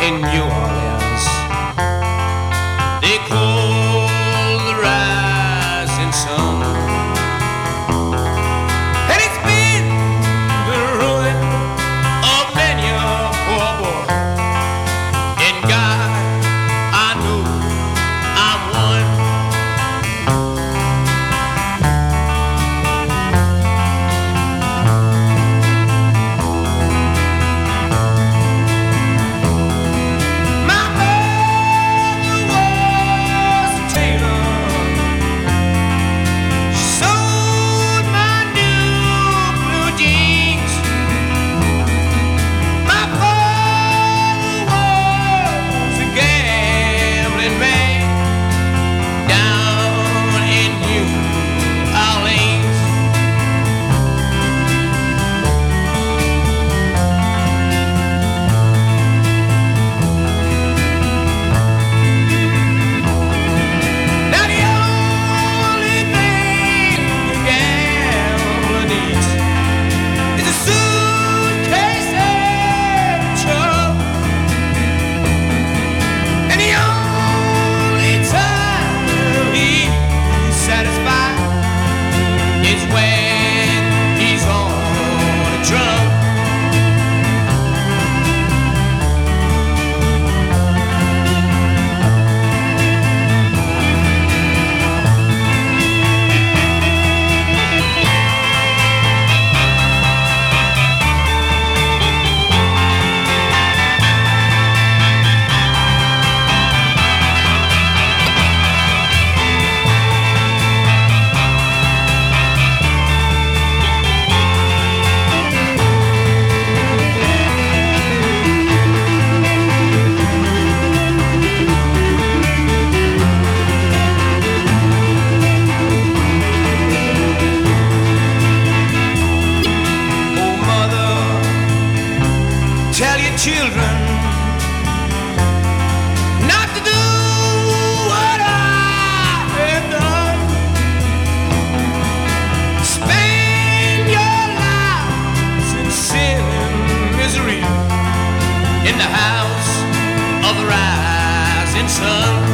in New Orleans. They call the rising sun, and it's been the ruin of many a poor boy. And God, I know I'm one. My mother was a tailor. She sewed my new blue jeans. My father was a gambling man down in New Orleans. Now the only thing a gambler needs is a suitcase and a truck. And the only time he's satisfied is when he's on a drunk. Oh, mother, tell your children not to do what I have done. Spend your lives in sin and misery in the house of the rising sun.